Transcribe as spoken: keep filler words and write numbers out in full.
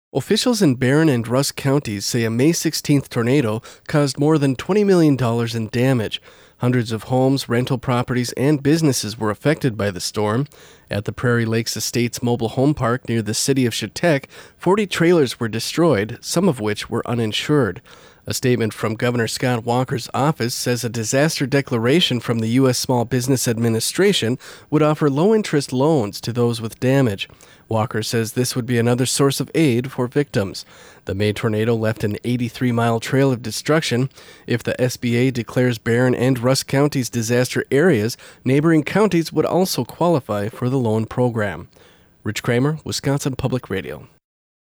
Officials in Barron and Rusk counties say a May sixteenth tornado caused more than twenty million dollars in damage. Hundreds of homes, rental properties, and businesses were affected by the storm. At the Prairie Lakes Estates mobile home park near the city of Chetek, forty trailers were destroyed, some of which were uninsured. A statement from Governor Scott Walker's office says a disaster declaration from the U S Small Business Administration would offer low-interest loans to those with damage. Walker says this would be another source of aid for victims. The May tornado left an eighty-three mile trail of destruction. If the S B A declares Barron and Rusk counties disaster areas, neighboring counties would also qualify for the loan program. Rich Kramer, Wisconsin Public Radio.